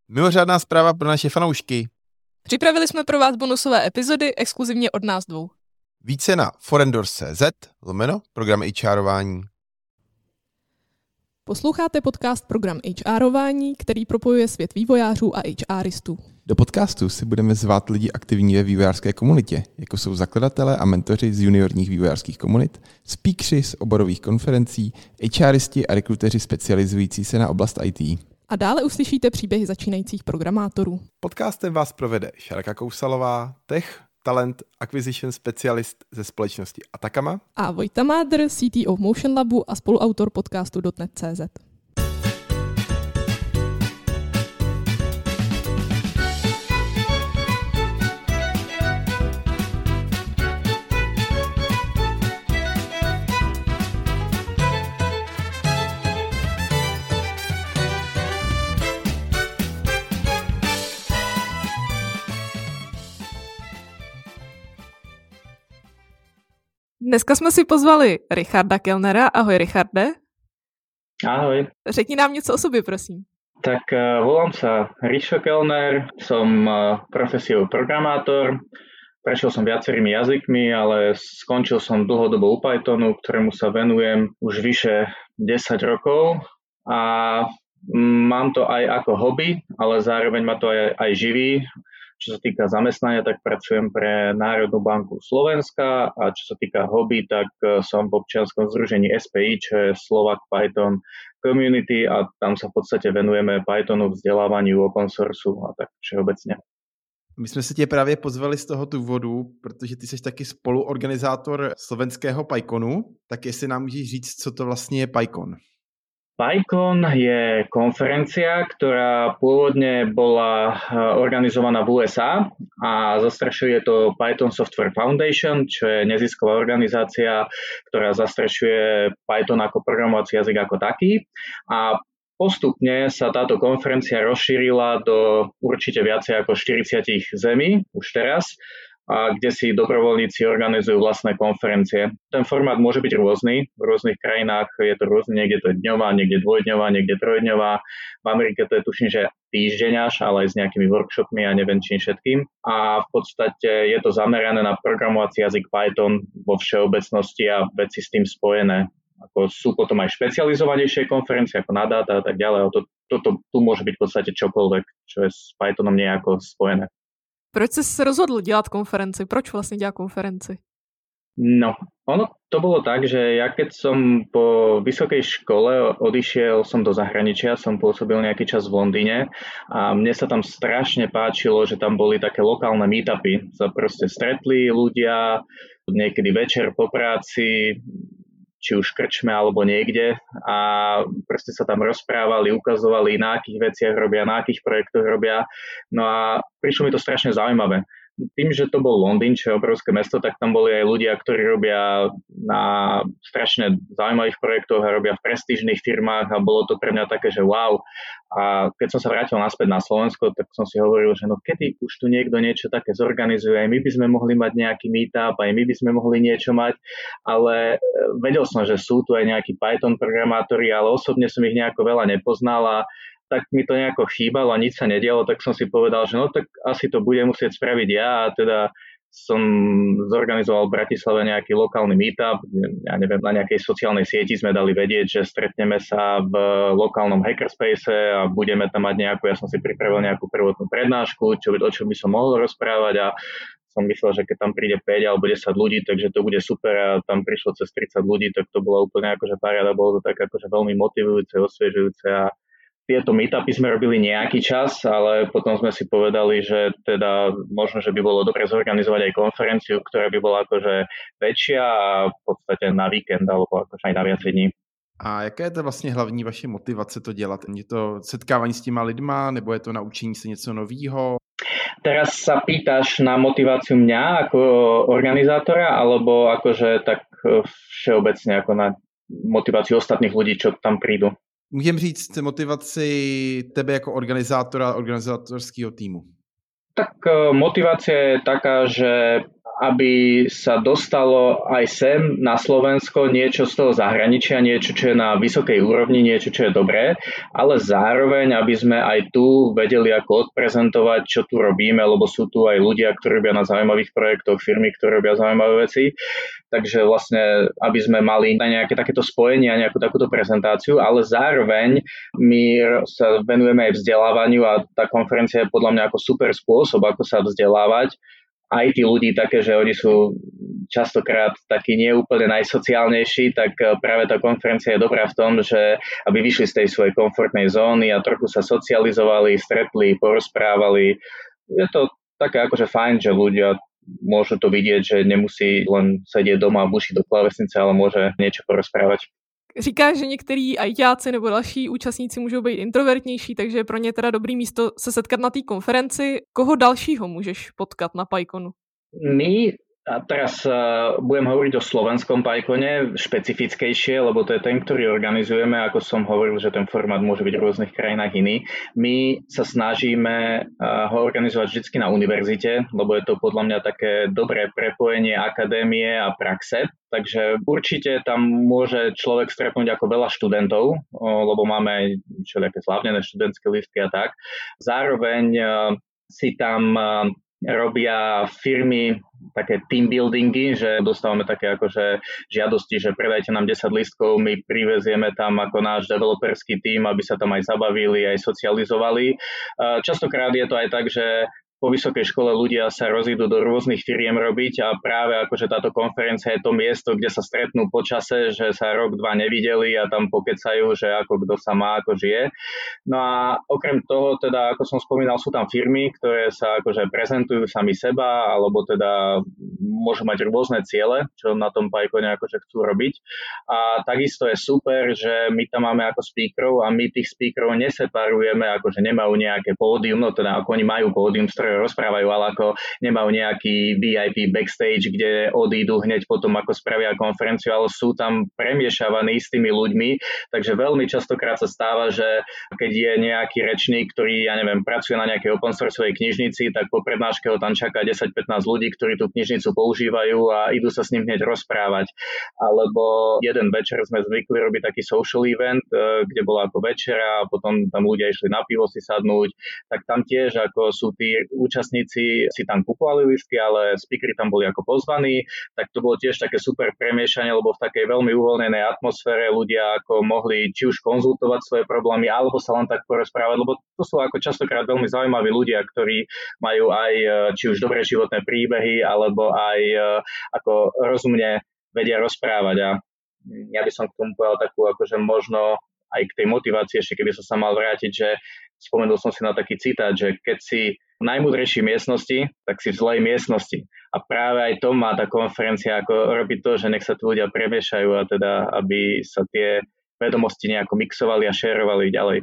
Mimořádná zpráva pro naše fanoušky. Připravili jsme pro vás bonusové epizody exkluzivně od nás dvou. Více na forendors.cz/program HRování. Posloucháte podcast Program HRování, který propojuje svět vývojářů a HRistů. Do podcastu si budeme zvát lidi aktivní ve vývojářské komunitě, jako jsou zakladatelé a mentoři z juniorních vývojářských komunit, speakeři z oborových konferencí, HRisti a rekruteři specializující se na oblast IT. A dále uslyšíte příběhy začínajících programátorů. Podcastem vás provede Šárka Kousalová, tech, talent, acquisition specialist ze společnosti Atacama a Vojta Mádr, CTO Motion Labu a spoluautor podcastu .net.cz. Dneska jsme si pozvali Richarda Kellnera. Ahoj, Richarde. Ahoj. Řekni nám něco o sobě, prosím. Tak volám sa Rišo Kellner, som profesiou programátor. Prešiel som viacerými jazykmi, ale skončil som dlhodobo u Pythonu, ktorému sa venujem už vyše 10 rokov. A mám to aj ako hobby, ale zároveň ma to aj živí. Čo sa týka zamestnania, tak pracujem pre Národnú banku Slovenska a čo sa týka hobby, tak som v občianskom združení SPI, čo je Slovak Python Community a tam sa v podstate venujeme Pythonu, vzdelávaniu, open sourceu a tak všeobecne. My jsme se tě právě pozvali z toho důvodu, protože ty jsi taky spoluorganizátor slovenského PyConu, tak jestli nám můžeš říct, co to vlastně je PyCon. PyCon je konferencia, ktorá pôvodne bola organizovaná v USA a zastrešuje to Python Software Foundation, čo je nezisková organizácia, ktorá zastrešuje Python ako programovací jazyk ako taký. A postupne sa táto konferencia rozšírila do určite viacej ako 40 zemí už teraz, a kde si dobrovoľníci organizujú vlastné konferencie. Ten formát môže byť rôzny. V rôznych krajinách je to rôzne, niekde to je dňová, niekde dvojdňová, niekde trojdňová. V Amerike to je tuším, že týždeň až, ale aj s nejakými workshopmi a neviem čím všetkým. A v podstate je to zamerané na programovací jazyk Python vo všeobecnosti a veci s tým spojené. Ako sú potom aj špecializovanejšie konferencie ako na dáta a tak ďalej. Tu môže byť v podstate čokoľvek, čo je s Pythonom nejako spojené. Proč jsi se rozhodl dělat konferenci? Proč vlastně dělat konferenci? No, ono to bolo tak, že ja keď som po vysokej škole odišiel som do zahraničia, som pôsobil nejaký čas v Londýne a mne sa tam strašne páčilo, že tam boli také lokálne meetupy. Sa proste stretli ľudia, niekedy večer po práci, či už krčme alebo niekde a proste sa tam rozprávali, ukazovali, na akých veciach robia, na akých projektoch robia. No a prišlo mi to strašne zaujímavé. Tým, že to bol Londýn, čo je obrovské mesto, tak tam boli aj ľudia, ktorí robia na strašne zaujímavých projektoch a robia v prestížnych firmách a bolo to pre mňa také, že wow. A keď som sa vrátil naspäť na Slovensko, tak som si hovoril, že no kedy už tu niekto niečo také zorganizuje, aj my by sme mohli mať nejaký meetup, aj my by sme mohli niečo mať, ale vedel som, že sú tu aj nejakí Python programátori, ale osobne som ich nejako veľa nepoznal a tak mi to nejako chýbalo a nič sa nedialo, tak som si povedal, že no tak asi to budem musieť spraviť ja a teda som zorganizoval v Bratislave nejaký lokálny meetup, ja neviem, na nejakej sociálnej sieti sme dali vedieť, že stretneme sa v lokálnom hackerspace a budeme tam mať nejakú, ja som si pripravil nejakú prvotnú prednášku, o čom by som mohol rozprávať a som myslel, že keď tam príde 5 alebo 10 ľudí, takže to bude super a tam prišlo cez 30 ľudí, tak to bolo úplne akože paráda, bolo to tak akože veľmi motivujúce, osviežujúce a tieto meetupy sme robili nejaký čas, ale potom sme si povedali, že teda možno, že by bolo dobre zorganizovať aj konferenciu, ktorá by bola akože väčšia a v podstate na víkend alebo akože aj na viacej dní. A jaká je to vlastně hlavní vaše motivace to dělat? Je to setkávání s těma lidma, nebo je to naučení se něco novýho? Teraz sa pýtaš na motiváciu mňa ako organizátora, alebo akože tak všeobecne ako na motiváciu ostatných ľudí, čo tam prídu? Můžeme říct motivaci tebe jako organizátora, organizátorského týmu. Tak motivácia je taká, že aby sa dostalo aj sem na Slovensko niečo z toho zahraničia, niečo, čo je na vysokej úrovni, niečo, čo je dobré, ale zároveň, aby sme aj tu vedeli ako odprezentovať, čo tu robíme, lebo sú tu aj ľudia, ktorí robia na zaujímavých projektoch, firmy, ktoré robia zaujímavé veci. Takže vlastne, aby sme mali nejaké takéto spojenie a nejakú takúto prezentáciu, ale zároveň my sa venujeme aj vzdelávaniu a tá konferencia je podľa mňa ako super spôsob, ako sa vzdelávať. Aj tí ľudí také, že oni sú častokrát takí neúplne najsociálnejší, tak práve tá konferencia je dobrá v tom, že aby vyšli z tej svojej komfortnej zóny a trochu sa socializovali, stretli, porozprávali. Je to také akože fajn, že ľudia môžu to vidieť, že nemusí len sedieť doma a bušiť do klávesnice, ale môže niečo porozprávať. Říkáš, že některý ITáci nebo další účastníci můžou být introvertnější, takže je pro ně teda dobrý místo se setkat na té konferenci. Koho dalšího můžeš potkat na PyConu? My, a teraz budem hovoriť o slovenskom PyCone špecifickejšie, lebo to je ten, ktorý organizujeme, ako som hovoril, že ten formát môže byť v rôznych krajinách iný. My sa snažíme ho organizovať vždy na univerzite, lebo je to podľa mňa také dobré prepojenie akadémie a praxe. Takže určite tam môže človek stretnúť ako veľa študentov, lebo máme aj všelijaké slávnené študentské lístky a tak. Zároveň si tam robia firmy také team buildingy, že dostávame také akože žiadosti, že predajte nám 10 lístkov, my privezieme tam ako náš developerský tím, aby sa tam aj zabavili, aj socializovali. Častokrát je to aj tak, že po vysokej škole ľudia sa rozídu do rôznych firiem robiť a práve akože táto konferencia je to miesto, kde sa stretnú po čase, že sa rok, dva nevideli a tam pokecajú, že ako kto sa má, ako žije. No a okrem toho, teda, ako som spomínal, sú tam firmy, ktoré sa akože prezentujú sami seba, alebo teda môžu mať rôzne ciele, čo na tom PyCone akože chcú robiť. A takisto je super, že my tam máme ako speakerov a my tých speakerov neseparujeme, akože nemajú nejaké pódium, no teda ako oni majú pódium, rozprávajú, ale ako nemajú nejaký VIP backstage, kde odídu hneď potom, ako spravia konferenciu, ale sú tam premiešavaní s tými ľuďmi, takže veľmi častokrát sa stáva, že keď je nejaký rečník, ktorý, ja neviem, pracuje na nejakej open sourceovej knižnici, tak po prednáške ho tam čaká 10-15 ľudí, ktorí tú knižnicu používajú a idú sa s ním hneď rozprávať. Alebo jeden večer sme zvykli robiť taký social event, kde bola ako večera a potom tam ľudia išli na pivo si sadnúť, tak tam tiež ako sú tí účastníci si tam kupovali lístky, ale speakery tam boli ako pozvaní, tak to bolo tiež také super premiešanie, lebo v takej veľmi uvoľnenej atmosfére ľudia ako mohli či už konzultovať svoje problémy, alebo sa len tak porozprávať, lebo to sú ako častokrát veľmi zaujímaví ľudia, ktorí majú aj či už dobré životné príbehy, alebo aj ako rozumne vedia rozprávať. A ja by som k tomu povedal takú akože možno aj k tej motivácii, ešte keby som sa mal vrátiť, že spomenul som si na taký citát, že keď si v najmúdrejšej miestnosti, tak si v zlej miestnosti. A práve aj to má tá konferencia, ako robiť to, že nech sa tu ľudia premiešajú a teda, aby sa tie vedomosti nejako mixovali a šerovali ďalej.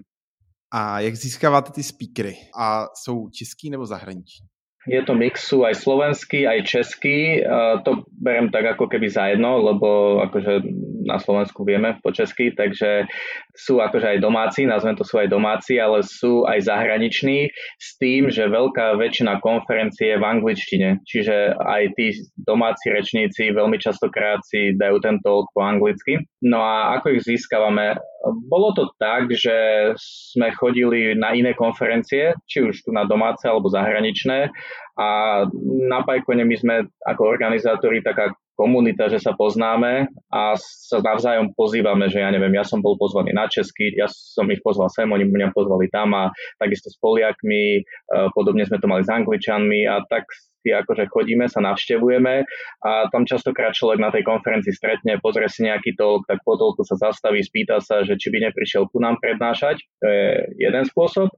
A jak získáváte ty speakery? A jsou český nebo zahraniční? Je to mix, sú aj slovenský, aj český. To beriem tak ako keby za jedno, lebo akože na Slovensku vieme po česky, takže sú akože aj domáci, nazvem to sú aj domáci, ale sú aj zahraniční s tým, že veľká väčšina konferencie je v angličtine. Čiže aj tí domáci rečníci veľmi častokrát si dajú ten talk po anglicky. No a ako ich získavame? Bolo to tak, že sme chodili na iné konferencie, či už tu na domáce alebo zahraničné, a na PyCone my sme ako organizátori taká komunita, že sa poznáme a sa navzájom pozývame, že ja neviem, ja som bol pozvaný na česky, ja som ich pozval sem, oni mňa pozvali tam a takisto s Poliakmi, podobne sme to mali s Angličanmi a tak si akože chodíme, sa navštevujeme a tam častokrát človek na tej konferencii stretne, pozrie si nejaký talk, tak po talku sa zastaví, spýta sa, že či by neprišiel ku nám prednášať, to je jeden spôsob.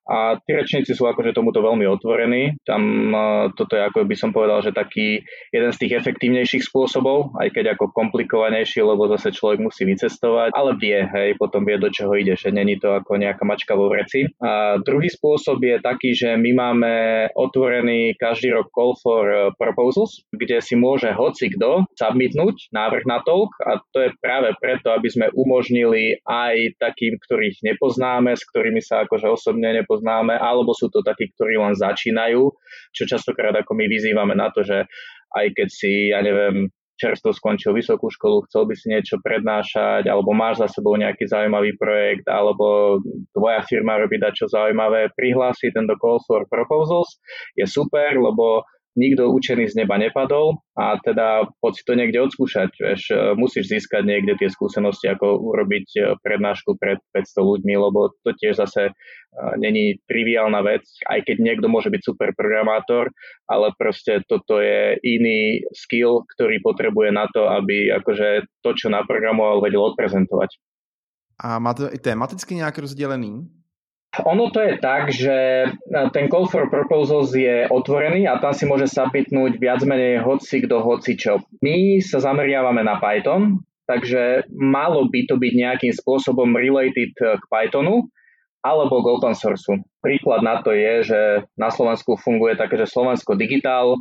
A tí rečníci sú akože tomuto veľmi otvorení. Tam toto je, ako by som povedal, že taký jeden z tých efektívnejších spôsobov, aj keď ako komplikovanejší, lebo zase človek musí vycestovať, ale vie, hej, potom vie, do čoho ide, že není to ako nejaká mačka vo vreci. A druhý spôsob je taký, že my máme otvorený každý rok call for proposals, kde si môže hocikto submitnúť návrh na talk a to je práve preto, aby sme umožnili aj takým, ktorých nepoznáme, s ktorými sa akože osobne nepoznáme, alebo sú to takí, ktorí len začínajú, čo častokrát ako my vyzývame na to, že aj keď si, ja neviem, čerstvo skončil vysokú školu, chcel by si niečo prednášať, alebo máš za sebou nejaký zaujímavý projekt, alebo tvoja firma robí dačo zaujímavé, prihlási tento Call for Proposals, je super, lebo nikto učený z neba nepadol a teda poď si to niekde odskúšať. Vieš, musíš získať niekde tie skúsenosti, ako urobiť prednášku pred 500 ľuďmi, lebo to tiež zase není triviálna vec, aj keď niekto môže byť super programátor, ale proste toto je iný skill, ktorý potrebuje na to, aby akože to, čo naprogramoval, vedel odprezentovať. A má to i tematicky nejak rozdelený? Ono to je tak, že ten Call for Proposals je otvorený a tam si môže submitnúť viac menej hocikto, hocičo. My sa zameriavame na Python, takže malo by to byť nejakým spôsobom related k Pythonu alebo k open source. Príklad na to je, že na Slovensku funguje také, že Slovensko Digitál,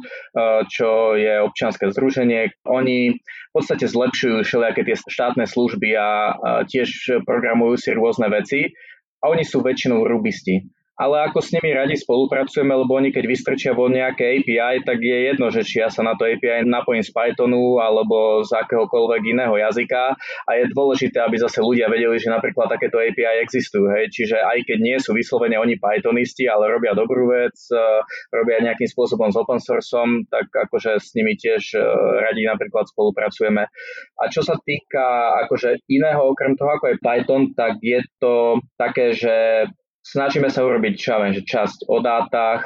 čo je občianske združenie. Oni v podstate zlepšujú všelijaké tie štátne služby a tiež programujú si rôzne veci. A oni sú väčšinou rubisti. Ale ako s nimi radi spolupracujeme, lebo oni keď vystrčia von nejaké API, tak je jedno, že či ja sa na to API napojím z Pythonu alebo z akéhokoľvek iného jazyka a je dôležité, aby zase ľudia vedeli, že napríklad takéto API existujú. Hej? Čiže aj keď nie sú vyslovene oni Pythonisti, ale robia dobrú vec, robia nejakým spôsobom s open sourceom, tak akože s nimi tiež radi napríklad spolupracujeme. A čo sa týka akože iného, okrem toho ako je Python, tak je to také, že snažíme sa urobiť časť o dátach.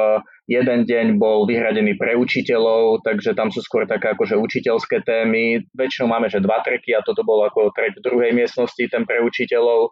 Jeden deň bol vyhradený pre učiteľov, takže tam sú skôr také akože učiteľské témy. Väčšinou máme, že 2 tracky a toto bol ako track v druhej miestnosti, ten pre učiteľov.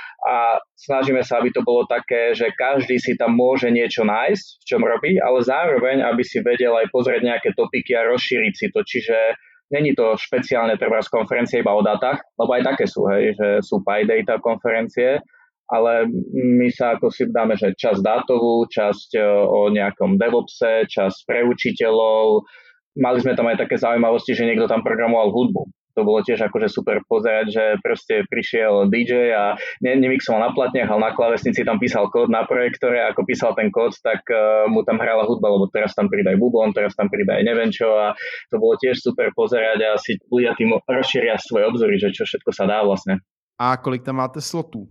A snažíme sa, aby to bolo také, že každý si tam môže niečo nájsť, v čom robí, ale zároveň, aby si vedel aj pozrieť nejaké topiky a rozšíriť si to. Čiže není to špeciálne treba z konferencie iba o dátach, lebo aj také sú, hej, že sú PyData konferencie, ale my sa ako si dáme, že časť dátovú, časť o nejakom DevOpse, časť pre učiteľov. Mali sme tam aj také zaujímavosti, že niekto tam programoval hudbu. To bolo tiež akože super pozerať, že proste prišiel DJ a nemixoval na platniach, ale na klávesnici tam písal kód na projektore. Ako písal ten kód, tak mu tam hrala hudba, lebo teraz tam pridaj bubon, teraz tam pridaj neviem čo a to bolo tiež super pozerať a si ľudia tým rozšíria svoje obzory, že čo všetko sa dá vlastne. A kolik tam máte slotů?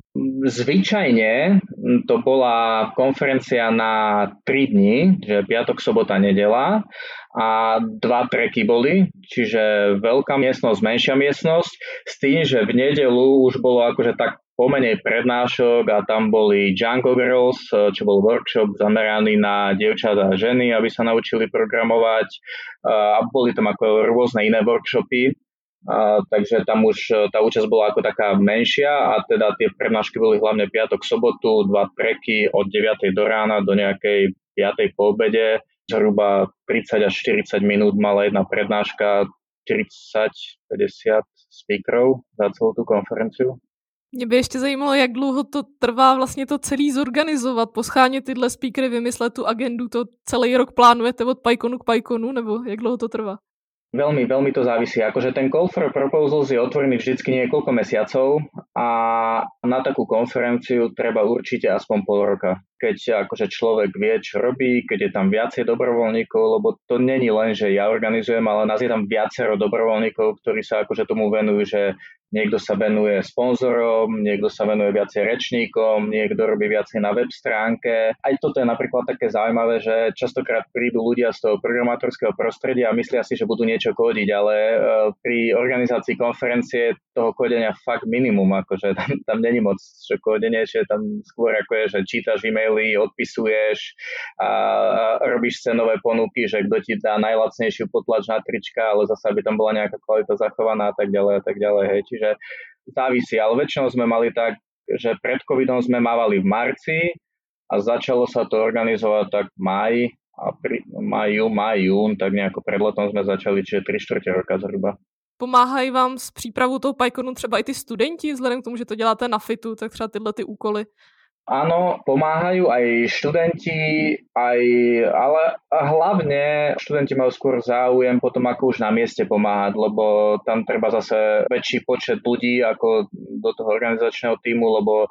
Zvyčajne to bola konferencia na 3 dní, že piatok, sobota, nedeľa a 2 tracky boli, čiže veľká miestnosť, menšia miestnosť, s tým, že v nedeľu už bolo akože tak pomenej prednášok a tam boli Django Girls, čo bol workshop zameraný na dievčatá a ženy, aby sa naučili programovať a boli tam ako rôzne iné workshopy. Takže tam už tá účasť bola ako taká menšia a teda tie prednášky boli hlavne piatok, sobotu, 2 tracky od 9. do rána do nejakej 5. po obede. Zhruba 30 až 40 minút mala jedna prednáška, 40-50 speakerov za celú tú konferenciu. Mě by ještě zajímalo, jak dlouho to trvá vlastně to celý zorganizovat, poschánět tyhle speakery, vymyslet tu agendu, to celý rok plánujete od PyConu k PyConu, nebo jak dlouho to trvá? Veľmi, veľmi to závisí. Akože ten Call for Proposals je otvorený vždycky niekoľko mesiacov a na takú konferenciu treba určite aspoň pol roka. Keď akože človek vie, čo robí, keď je tam viacej dobrovoľníkov, lebo to není len, že ja organizujem, ale nás je tam viacero dobrovoľníkov, ktorí sa akože tomu venujú, že niekto sa venuje sponzorom, niekto sa venuje viacej rečníkom, niekto robí viacej na web stránke. Aj toto je napríklad také zaujímavé, že častokrát prídu ľudia z toho programátorského prostredia a myslia si, že budú niečo kódiť, ale pri organizácii konferencie toho kódenia fakt minimum, akože tam není moc čo kódenie, že tam skôr ako je, že čítaš e-maily, odpisuješ a robíš cenové ponuky, že kto ti dá najlacnejšiu potlač na trička, ale zase aby tam bola nejaká kvalita zachovaná a tak ďalej, hej. Čiže závisí, ale väčšinou sme mali tak, že pred covidom sme mávali v marci a začalo sa to organizovať tak v máji a jún, tak nejako pred letom sme začali, čiže 3/4 roka zhruba. Pomáhají vám s přípravou toho PyConu třeba i ty studenti, vzhledem k tomu, že to děláte na FITu, tak třeba tyhle ty úkoly? Áno, pomáhajú aj študenti, ale hlavne študenti majú skôr záujem potom ako už na mieste pomáhať, lebo tam treba zase väčší počet ľudí ako do toho organizačného tímu, lebo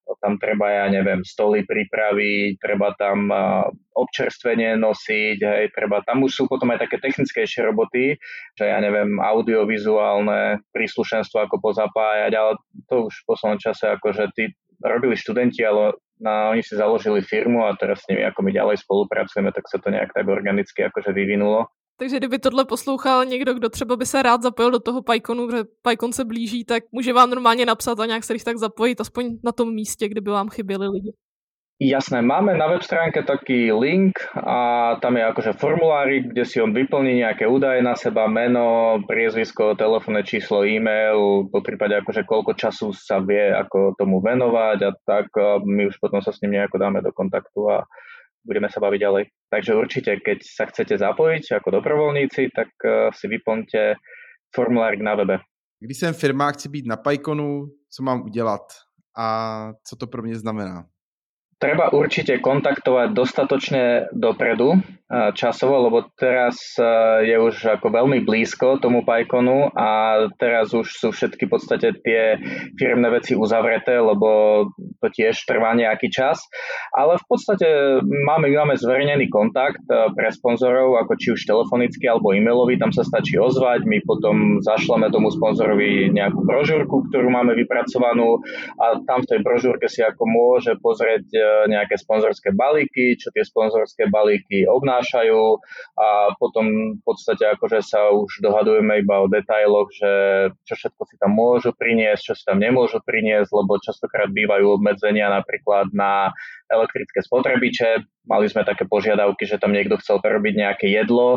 tam treba, ja neviem, stoly pripraviť, treba tam občerstvenie nosiť, hej, tam už sú potom aj také technickejšie roboty, že ja neviem, audiovizuálne príslušenstvo ako pozapájať, ale to už v poslednom čase akože tí robili študenti, ale oni si založili firmu a teraz s nimi ako my ďalej spolupracujeme, tak sa to nejak tak organicky akože vyvinulo. Takže kdyby tohle poslouchal někdo, kdo třeba by se rád zapojil do toho PyConu, protože PyCon se blíží, tak může vám normálně napsat a nějak se tak zapojit, aspoň na tom místě, kde by vám chyběli lidi. Jasné, máme na web stránke taký link a tam je akože formulárik, kde si on vyplní nejaké údaje na seba, meno, priezvisko, telefónne číslo, e-mail, po prípade akože koľko času sa vie ako tomu venovať a tak my už potom sa s ním nejako dáme do kontaktu a budeme sa baviť ďalej. Takže určite, keď sa chcete zapojiť ako dobrovoľníci, tak si vyplňte formulárik na webe. Když jsem firma, chci být na PyConu, co mám udělat a co to pro mě znamená? Treba určite kontaktovať dostatočne dopredu časovo, lebo teraz je už ako veľmi blízko tomu PyConu a teraz už sú všetky v podstate tie firemné veci uzavreté, lebo to tiež trvá nejaký čas. Ale v podstate máme zverejnený kontakt pre sponzorov, ako či už telefonicky alebo e-mailový, tam sa stačí ozvať, my potom zašleme tomu sponzorovi nejakú brožúrku, ktorú máme vypracovanú a tam v tej brožúrke si ako môže pozrieť nejaké sponzorské balíky, čo tie sponzorské balíky obnášajú a potom v podstate akože sa už dohadujeme iba o detailoch, že čo všetko si tam môžu priniesť, čo si tam nemôžu priniesť, lebo častokrát bývajú obmedzenia napríklad na elektrické spotrebiče. Mali sme také požiadavky, že tam niekto chcel prerobiť nejaké jedlo,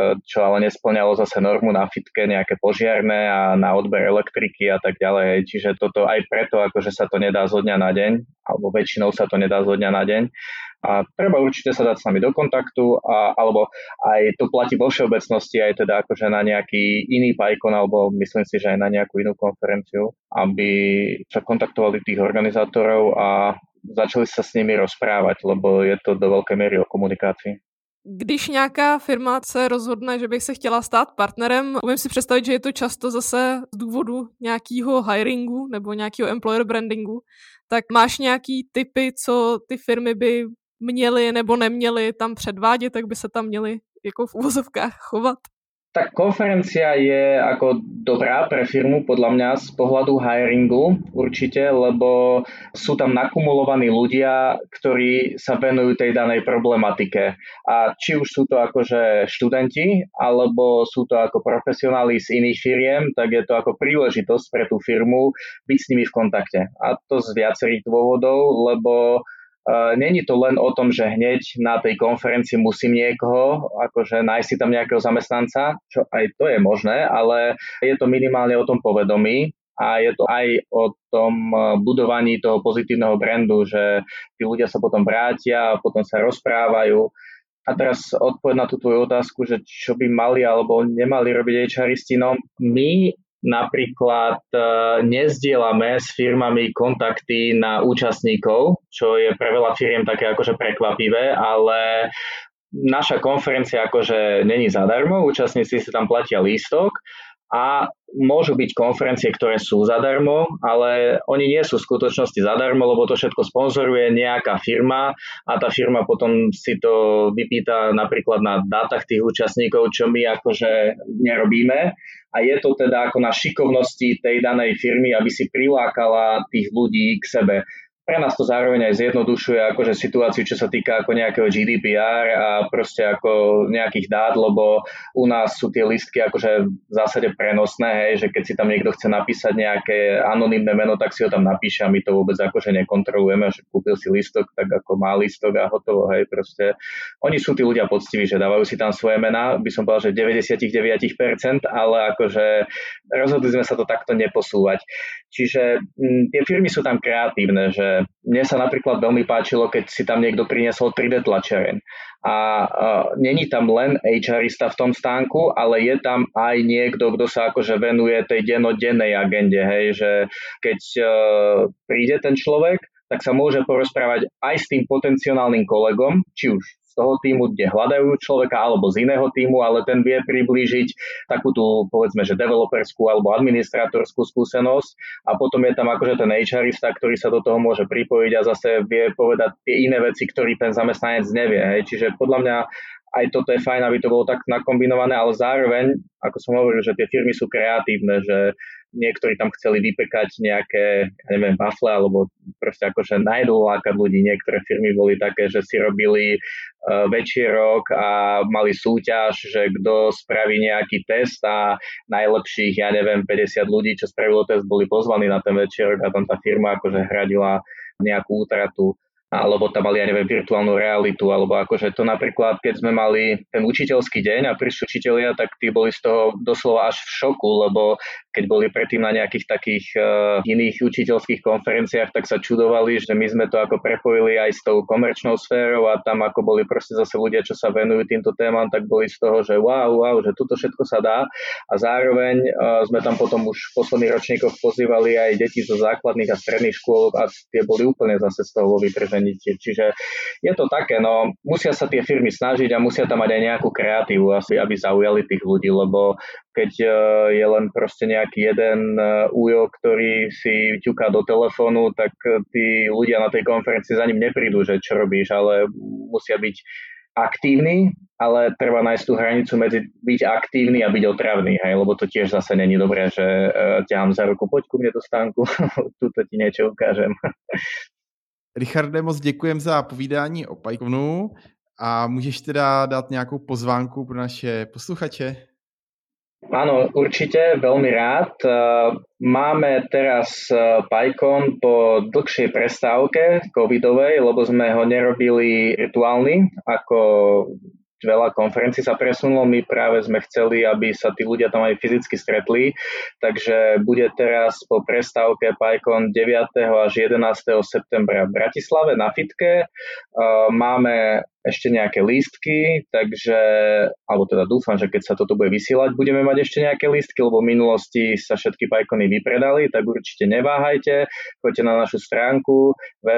čo ale nesplňalo zase normu na fitke, nejaké požiarne a na odber elektriky a tak ďalej. Čiže toto aj preto, akože sa to nedá zo dňa na deň, alebo väčšinou sa to nedá zo dňa na deň. A treba určite sa dať s nami do kontaktu, alebo aj to platí vo všeobecnosti, aj teda akože na nejaký iný PyCon, alebo myslím si, že aj na nejakú inú konferenciu, aby sa kontaktovali tých organizátorov a začali sa s nimi rozprávať, lebo je to do veľkej miery o komunikácii. Když nějaká firma se rozhodne, že by se chtěla stát partnerem, umím si představit, že je to často zase z důvodu nějakého hiringu nebo nějakého employer brandingu, tak máš nějaký tipy, co ty firmy by měly nebo neměly tam předvádět, tak by se tam měly jako v uvozovkách chovat? Tak konferencia je ako dobrá pre firmu podľa mňa z pohľadu hiringu určite, lebo sú tam nakumulovaní ľudia, ktorí sa venujú tej danej problematike. A či už sú to akože študenti, alebo sú to ako profesionáli z iných firiem, tak je to ako príležitosť pre tú firmu byť s nimi v kontakte. A to z viacerých dôvodov, lebo není to len o tom, že hneď na tej konferencii musím niekoho, akože nájsť si tam nejakého zamestnanca, čo aj to je možné, ale je to minimálne o tom povedomí a je to aj o tom budovaní toho pozitívneho brandu, že tí ľudia sa potom vrátia a potom sa rozprávajú. A teraz odpoveď na tú tvoju otázku, že čo by mali alebo nemali robiť HRisti, no my napríklad nezdielame s firmami kontakty na účastníkov, čo je pre veľa firiem také akože prekvapivé, ale naša konferencia akože není zadarmo, účastníci si tam platia lístok a môžu byť konferencie, ktoré sú zadarmo, ale oni nie sú v skutočnosti zadarmo, lebo to všetko sponzoruje nejaká firma a tá firma potom si to vypýta napríklad na dátach tých účastníkov, čo my akože nerobíme. A je to teda ako na šikovnosti tej danej firmy, aby si prilákala tých ľudí k sebe. Pre nás to zároveň aj zjednodušuje akože situáciu, čo sa týka ako nejakého GDPR a proste ako nejakých dát, lebo u nás sú tie listky akože v zásade prenosné, hej, že keď si tam niekto chce napísať nejaké anonymné meno, tak si ho tam napíše a my to vôbec akože nekontrolujeme, že kúpil si listok, tak ako má listok a hotovo, hej, proste. Oni sú tí ľudia poctiví, že dávajú si tam svoje mená, by som povedal, že 99%, ale akože rozhodli sme sa to takto neposúvať. Čiže tie firmy sú tam kreatívne, že mne sa napríklad veľmi páčilo, keď si tam niekto priniesol 3D tlačiareň. A není tam len HRista v tom stánku, ale je tam aj niekto, kto sa akože venuje tej dennodennej agende, hej, že keď príde ten človek, tak sa môže porozprávať aj s tým potenciálnym kolegom, či už z toho týmu, kde hľadajú človeka, alebo z iného týmu, ale ten vie priblížiť takú tú, povedzme, že developerskú alebo administratorskú skúsenosť a potom je tam akože ten HRista, ktorý sa do toho môže pripojiť a zase vie povedať tie iné veci, ktorý ten zamestnanec nevie. Hej. Čiže podľa mňa aj toto je fajn, aby to bolo tak nakombinované, ale zároveň, ako som hovoril, že tie firmy sú kreatívne, že niektorí tam chceli vypekať nejaké, wafle, alebo proste akože najdú lákať ľudí. Niektoré firmy boli také, že si robili večierok a mali súťaž, že kto spraví nejaký test a najlepších, 50 ľudí, čo spravilo test, boli pozvaní na ten večierok a tam tá firma akože hradila nejakú útratu. Alebo tam mali, virtuálnu realitu, alebo akože to napríklad, keď sme mali ten učiteľský deň a prišli učitelia, tak tí boli z toho doslova až v šoku, lebo keď boli predtým na nejakých takých iných učiteľských konferenciách, tak sa čudovali, že my sme to ako prepojili aj s tou komerčnou sférou a tam ako boli proste zase ľudia, čo sa venujú týmto témam, tak boli z toho, že wow, že toto všetko sa dá a zároveň sme tam potom už v posledných ročníkoch pozývali aj deti zo základných a stredných škôl a tie boli úplne zase z toho vytržené. Čiže je to také, no musia sa tie firmy snažiť a musia tam mať aj nejakú kreatívu, aby zaujali tých ľudí, lebo keď je len proste nejaký jeden újo, ktorý si ťuká do telefónu, tak tí ľudia na tej konferencii za ním neprídu, že čo robíš, ale musia byť aktívni, ale treba nájsť tú hranicu medzi byť aktívny a byť otravný, hej, lebo to tiež zase není dobré, že ťahám za ruku, poď ku mne do stánku, tuto ti niečo ukážem. Richarde, moc děkujem za povídání o PyConu a můžeš teda dát nějakou pozvánku pro naše posluchače? Áno, určite, veľmi rád. Máme teraz PyCon po dlhšej prestávke covidovej, lebo sme ho nerobili virtuálny, ako veľa konferencií sa presunulo, my práve sme chceli, aby sa tí ľudia tam aj fyzicky stretli, takže bude teraz po prestávke PyCon 9. až 11. septembra v Bratislave na Fitke. Máme ešte nejaké lístky, takže, alebo teda dúfam, že keď sa toto bude vysielať, budeme mať ešte nejaké lístky, lebo v minulosti sa všetky PyCony vypredali, tak určite neváhajte, choďte na našu stránku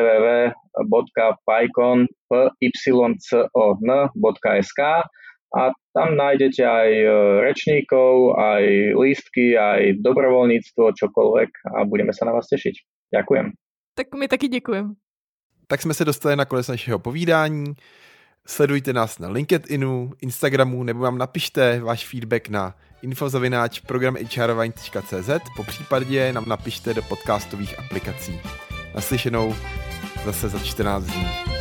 www.pycon.sk a tam nájdete aj rečníkov, aj lístky, aj dobrovoľníctvo, čokoľvek a budeme sa na vás tešiť. Ďakujem. Tak my taky děkujeme. Tak jsme se dostali na konec našeho povídání. Sledujte nás na LinkedInu, Instagramu nebo vám napište váš feedback na info@programhrvine.cz, popřípadě nám napište do podcastových aplikací. Naslyšenou zase za 14 dní.